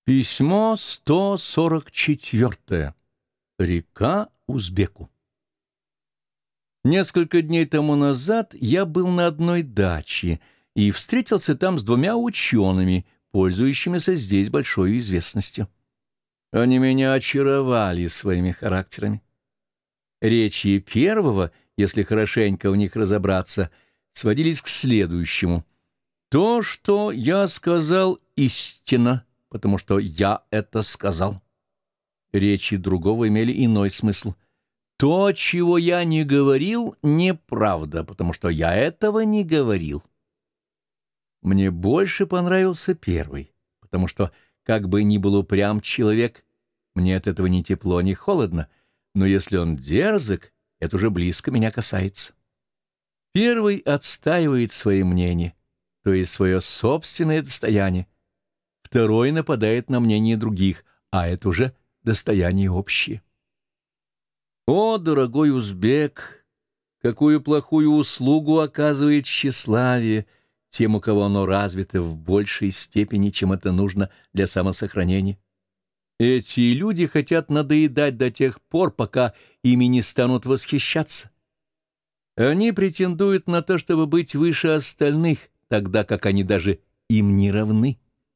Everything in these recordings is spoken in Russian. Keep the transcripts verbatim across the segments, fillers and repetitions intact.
Письмо сто сорок четыре. Река Узбеку. Несколько дней тому назад я был на одной даче и встретился там с двумя учеными, пользующимися здесь большой известностью. Они меня очаровали своими характерами. Речи первого, если хорошенько в них разобраться, сводились к следующему. То, что я сказал, истина, потому что я это сказал. Речи другого имели иной смысл. То, чего я не говорил, неправда, потому что я этого не говорил. Мне больше понравился первый, потому что, как бы ни был упрям человек, мне от этого ни тепло, ни холодно, но если он дерзок, это уже близко меня касается. Первый отстаивает свои мнения, то есть свое собственное достояние. Второй нападает на мнение других, а это уже достояние общее. О, дорогой узбек, какую плохую услугу оказывает тщеславие тем, у кого оно развито в большей степени, чем это нужно для самосохранения. Эти люди хотят надоедать до тех пор, пока ими не станут восхищаться. Они претендуют на то, чтобы быть выше остальных, тогда как они даже им не равны.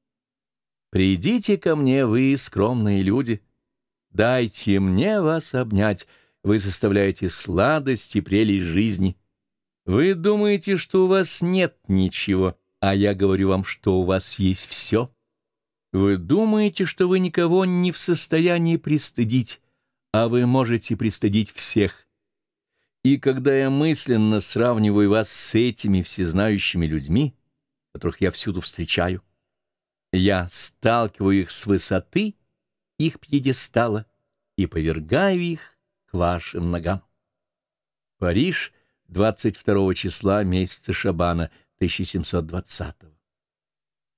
Придите ко мне, вы, скромные люди, дайте мне вас обнять, вы составляете сладость и прелесть жизни. Вы думаете, что у вас нет ничего, а я говорю вам, что у вас есть все. Вы думаете, что вы никого не в состоянии пристыдить, а вы можете пристыдить всех. И когда я мысленно сравниваю вас с этими всезнающими людьми, которых я всюду встречаю, я сталкиваю их с высоты их пьедестала и повергаю их к вашим ногам. Париж, двадцать второго числа месяца Шабана тысяча семьсот двадцатого.